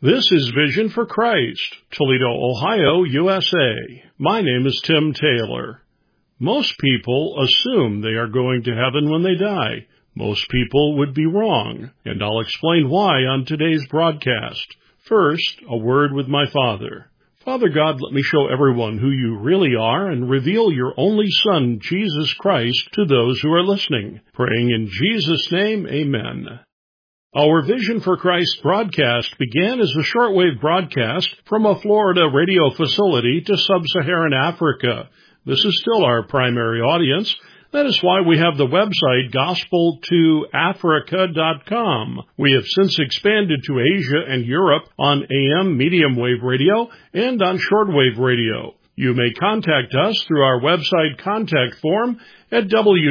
This is Vision for Christ, Toledo, Ohio, USA. My name is Tim Taylor. Most people assume they are going to heaven when they die. Most people would be wrong, and I'll explain why on today's broadcast. First, a word with my Father. Father God, let me show everyone who you really are and reveal your only Son, Jesus Christ, to those who are listening. Praying in Jesus' name, amen. Our Vision for Christ broadcast began as a shortwave broadcast from a Florida radio facility to sub-Saharan Africa. This is still our primary audience. That is why we have the website gospel2africa.com. We have since expanded to Asia and Europe on AM medium wave radio and on shortwave radio. You may contact us through our website contact form at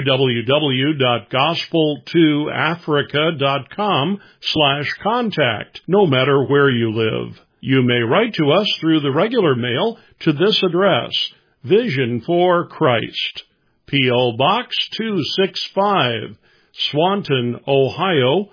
www.gospel2africa.com/contact, no matter where you live. You may write to us through the regular mail to this address, Vision for Christ, P.O. Box 265, Swanton, Ohio,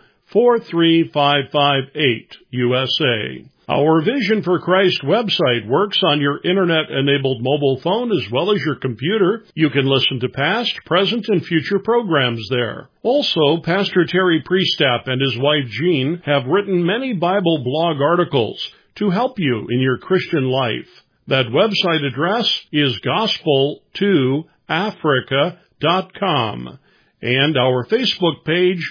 43558, USA. Our Vision for Christ website works on your Internet-enabled mobile phone as well as your computer. You can listen to past, present, and future programs there. Also, Pastor Terry Priestap and his wife Jean have written many Bible blog articles to help you in your Christian life. That website address is gospel2africa.com, and our Facebook page,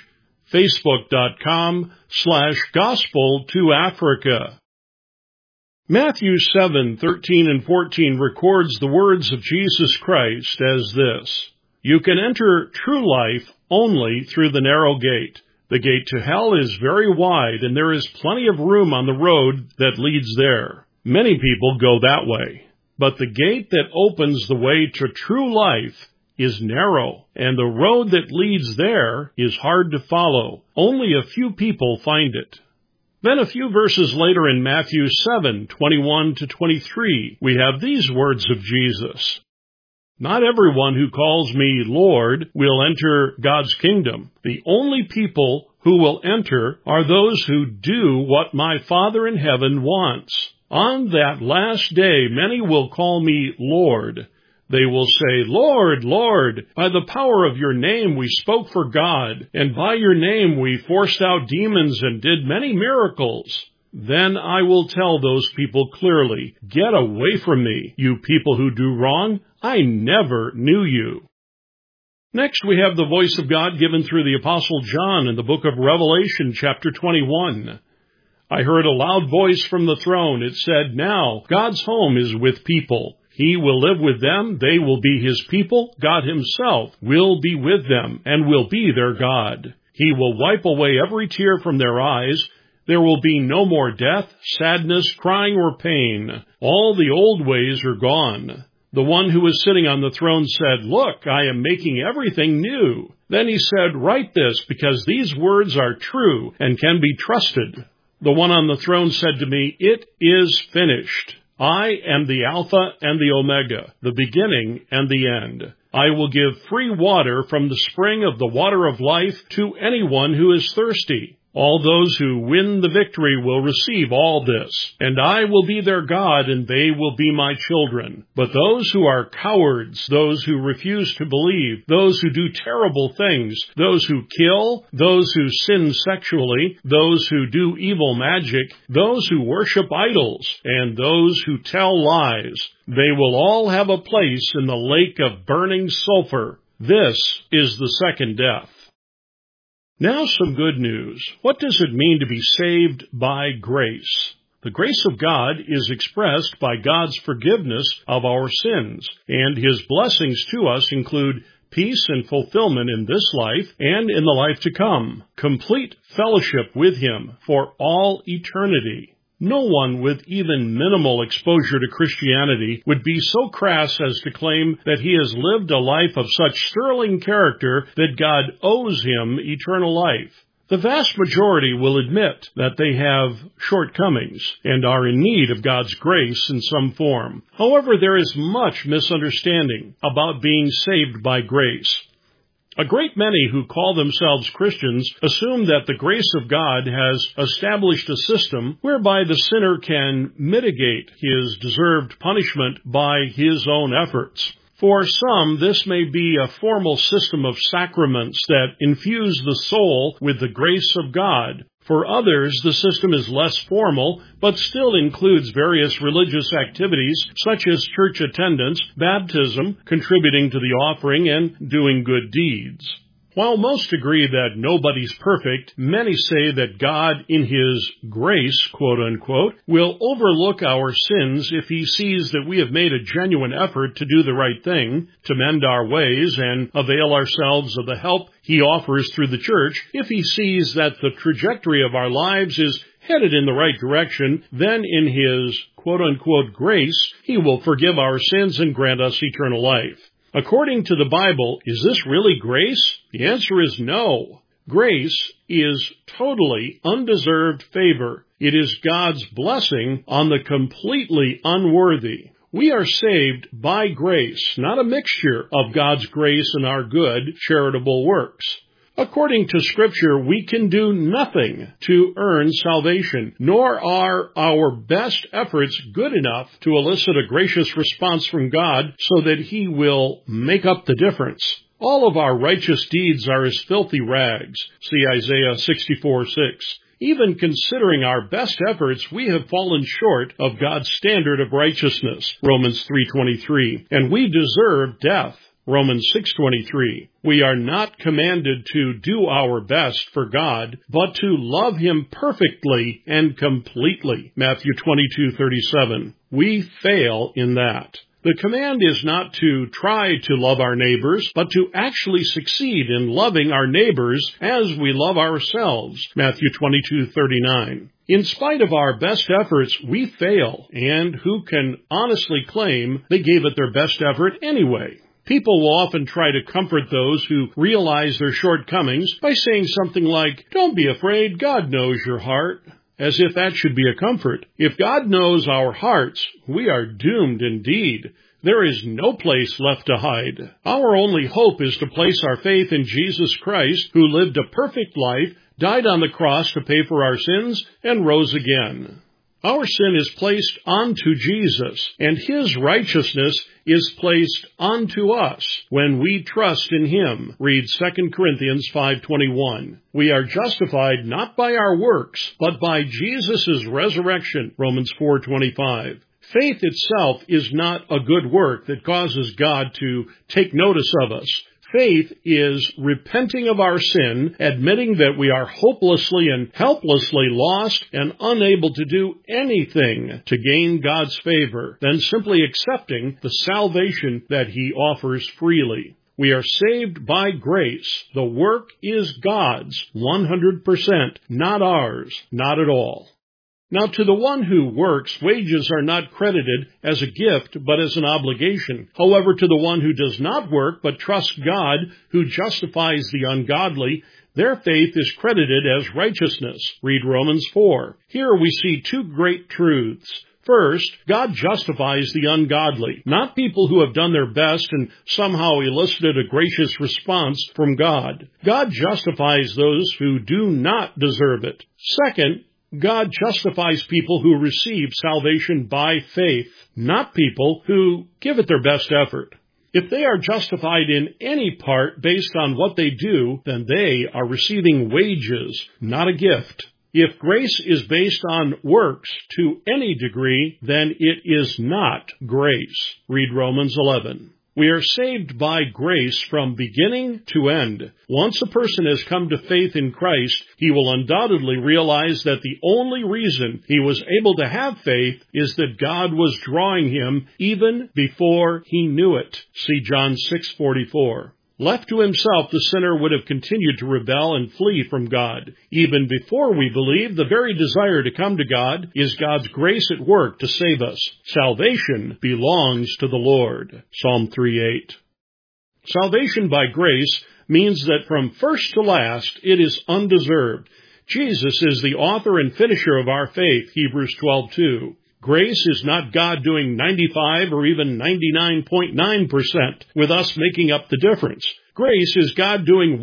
facebook.com/gospel2africa. Matthew 7:13 and 14 records the words of Jesus Christ as this: You can enter true life only through the narrow gate. The gate to hell is very wide, and there is plenty of room on the road that leads there. Many people go that way. But the gate that opens the way to true life is narrow, and the road that leads there is hard to follow. Only a few people find it. Then a few verses later in Matthew 7:21-23, we have these words of Jesus. Not everyone who calls me Lord will enter God's kingdom. The only people who will enter are those who do what my Father in heaven wants. On that last day, many will call me Lord. They will say, Lord, Lord, by the power of your name we spoke for God, and by your name we forced out demons and did many miracles. Then I will tell those people clearly, get away from me, you people who do wrong. I never knew you. Next, we have the voice of God given through the Apostle John in the book of Revelation, chapter 21. I heard a loud voice from the throne. It said, Now God's home is with people. He will live with them, they will be his people, God himself will be with them, and will be their God. He will wipe away every tear from their eyes. There will be no more death, sadness, crying, or pain. All the old ways are gone. The one who was sitting on the throne said, Look, I am making everything new. Then he said, Write this, because these words are true and can be trusted. The one on the throne said to me, It is finished. I am the Alpha and the Omega, the beginning and the end. I will give free water from the spring of the water of life to anyone who is thirsty. All those who win the victory will receive all this, and I will be their God, and they will be my children. But those who are cowards, those who refuse to believe, those who do terrible things, those who kill, those who sin sexually, those who do evil magic, those who worship idols, and those who tell lies, they will all have a place in the lake of burning sulfur. This is the second death. Now some good news. What does it mean to be saved by grace? The grace of God is expressed by God's forgiveness of our sins, and his blessings to us include peace and fulfillment in this life and in the life to come, complete fellowship with him for all eternity. No one with even minimal exposure to Christianity would be so crass as to claim that he has lived a life of such sterling character that God owes him eternal life. The vast majority will admit that they have shortcomings and are in need of God's grace in some form. However, there is much misunderstanding about being saved by grace. A great many who call themselves Christians assume that the grace of God has established a system whereby the sinner can mitigate his deserved punishment by his own efforts. For some, this may be a formal system of sacraments that infuse the soul with the grace of God. For others, the system is less formal, but still includes various religious activities such as church attendance, baptism, contributing to the offering, and doing good deeds. While most agree that nobody's perfect, many say that God, in His grace, quote-unquote, will overlook our sins if He sees that we have made a genuine effort to do the right thing, to mend our ways, and avail ourselves of the help He offers through the church. If He sees that the trajectory of our lives is headed in the right direction, then in His, quote-unquote, grace, He will forgive our sins and grant us eternal life. According to the Bible, is this really grace? The answer is no. Grace is totally undeserved favor. It is God's blessing on the completely unworthy. We are saved by grace, not a mixture of God's grace and our good, charitable works. According to Scripture, we can do nothing to earn salvation, nor are our best efforts good enough to elicit a gracious response from God so that He will make up the difference. All of our righteous deeds are as filthy rags. See Isaiah 64:6. Even considering our best efforts, we have fallen short of God's standard of righteousness, Romans 3:23, and we deserve death. Romans 6:23. We are not commanded to do our best for God, but to love Him perfectly and completely. Matthew 22:37. We fail in that. The command is not to try to love our neighbors, but to actually succeed in loving our neighbors as we love ourselves. Matthew 22:39. In spite of our best efforts, we fail, and who can honestly claim they gave it their best effort anyway? People will often try to comfort those who realize their shortcomings by saying something like, "Don't be afraid, God knows your heart," as if that should be a comfort. If God knows our hearts, we are doomed indeed. There is no place left to hide. Our only hope is to place our faith in Jesus Christ, who lived a perfect life, died on the cross to pay for our sins, and rose again. Our sin is placed onto Jesus, and His righteousness is placed onto us when we trust in Him. Read 2 Corinthians 5:21. We are justified not by our works, but by Jesus' resurrection. Romans 4:25. Faith itself is not a good work that causes God to take notice of us. Faith is repenting of our sin, admitting that we are hopelessly and helplessly lost and unable to do anything to gain God's favor, then simply accepting the salvation that He offers freely. We are saved by grace. The work is God's, 100%, not ours, not at all. Now, to the one who works, wages are not credited as a gift, but as an obligation. However, to the one who does not work, but trusts God, who justifies the ungodly, their faith is credited as righteousness. Read Romans 4. Here we see two great truths. First, God justifies the ungodly, not people who have done their best and somehow elicited a gracious response from God. God justifies those who do not deserve it. Second, God justifies people who receive salvation by faith, not people who give it their best effort. If they are justified in any part based on what they do, then they are receiving wages, not a gift. If grace is based on works to any degree, then it is not grace. Read Romans 11. We are saved by grace from beginning to end. Once a person has come to faith in Christ, he will undoubtedly realize that the only reason he was able to have faith is that God was drawing him even before he knew it. See John 6:44. Left to himself, the sinner would have continued to rebel and flee from God. Even before we believe, the very desire to come to God is God's grace at work to save us. Salvation belongs to the Lord. Psalm 3:8. Salvation by grace means that from first to last, it is undeserved. Jesus is the author and finisher of our faith, Hebrews 12:2. Grace is not God doing 95 or even 99.9% with us making up the difference. Grace is God doing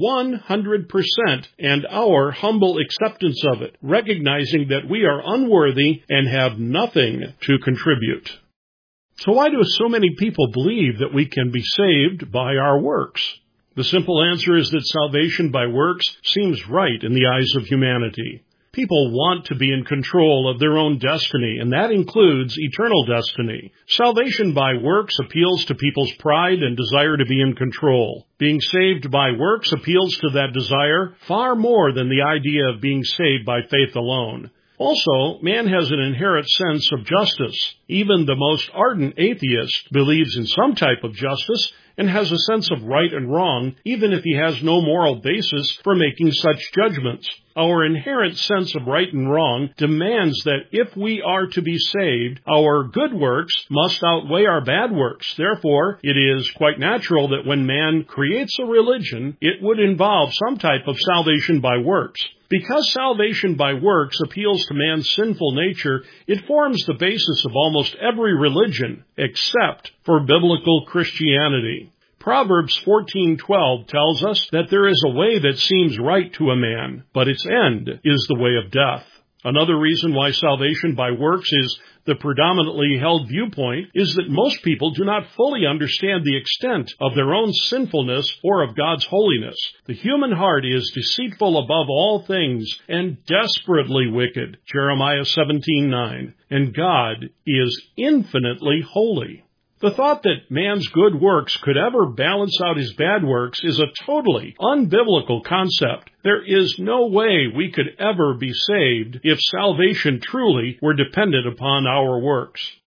100% and our humble acceptance of it, recognizing that we are unworthy and have nothing to contribute. So why do so many people believe that we can be saved by our works? The simple answer is that salvation by works seems right in the eyes of humanity. People want to be in control of their own destiny, and that includes eternal destiny. Salvation by works appeals to people's pride and desire to be in control. Being saved by works appeals to that desire far more than the idea of being saved by faith alone. Also, man has an inherent sense of justice. Even the most ardent atheist believes in some type of justice and has a sense of right and wrong, even if he has no moral basis for making such judgments. Our inherent sense of right and wrong demands that if we are to be saved, our good works must outweigh our bad works. Therefore, it is quite natural that when man creates a religion, it would involve some type of salvation by works. Because salvation by works appeals to man's sinful nature, it forms the basis of almost every religion, except for biblical Christianity. Proverbs 14:12 tells us that there is a way that seems right to a man, but its end is the way of death. Another reason why salvation by works is the predominantly held viewpoint is that most people do not fully understand the extent of their own sinfulness or of God's holiness. The human heart is deceitful above all things and desperately wicked, Jeremiah 17:9, and God is infinitely holy. The thought that man's good works could ever balance out his bad works is a totally unbiblical concept. There is no way we could ever be saved if salvation truly were dependent upon our works.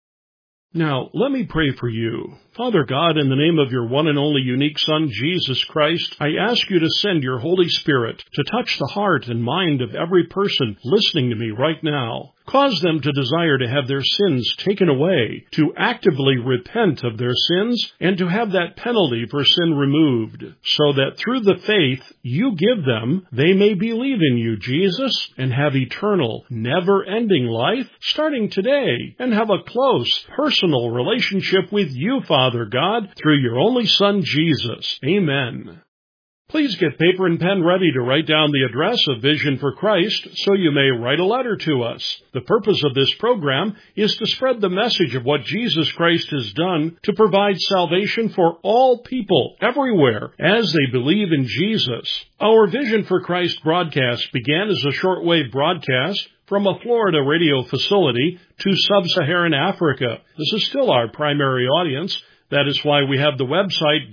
Now, let me pray for you. Father God, in the name of your one and only unique Son, Jesus Christ, I ask you to send your Holy Spirit to touch the heart and mind of every person listening to me right now. Cause them to desire to have their sins taken away, to actively repent of their sins, and to have that penalty for sin removed, so that through the faith you give them, they may believe in you, Jesus, and have eternal, never-ending life starting today, and have a close, personal relationship with you, Father God, through your only Son, Jesus. Amen. Please get paper and pen ready to write down the address of Vision for Christ so you may write a letter to us. The purpose of this program is to spread the message of what Jesus Christ has done to provide salvation for all people everywhere as they believe in Jesus. Our Vision for Christ broadcast began as a shortwave broadcast from a Florida radio facility to sub-Saharan Africa. This is still our primary audience. That is why we have the website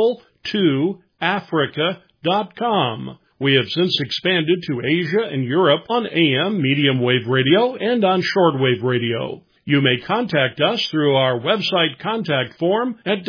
gospel2africa.com. We have since expanded to Asia and Europe on AM, medium wave radio, and on shortwave radio. You may contact us through our website contact form at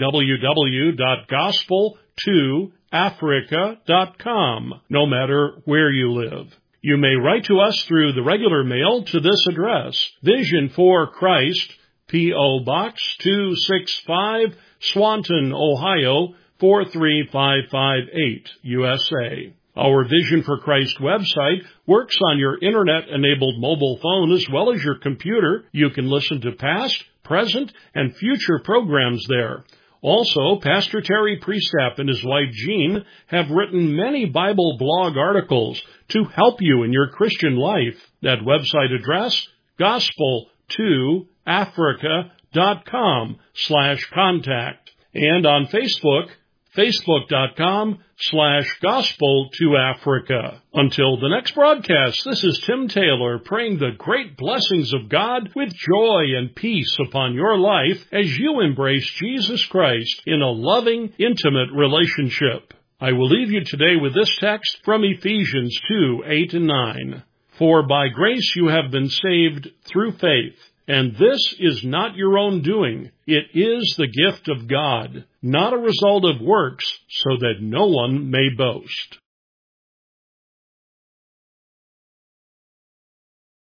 www.gospel2africa.com, no matter where you live. You may write to us through the regular mail to this address, Vision for Christ, P.O. Box 265, Swanton, Ohio, 43558, USA. Our Vision for Christ website works on your internet-enabled mobile phone as well as your computer. You can listen to past, present, and future programs there. Also, Pastor Terry Priestap and his wife Jean have written many Bible blog articles to help you in your Christian life. That website address, gospel2africa.com/contact. And on Facebook, facebook.com/gospel2africa. Until the next broadcast, this is Tim Taylor praying the great blessings of God with joy and peace upon your life as you embrace Jesus Christ in a loving, intimate relationship. I will leave you today with this text from Ephesians 2:8 and 9. For by grace you have been saved through faith. And this is not your own doing. It is the gift of God, not a result of works, so that no one may boast.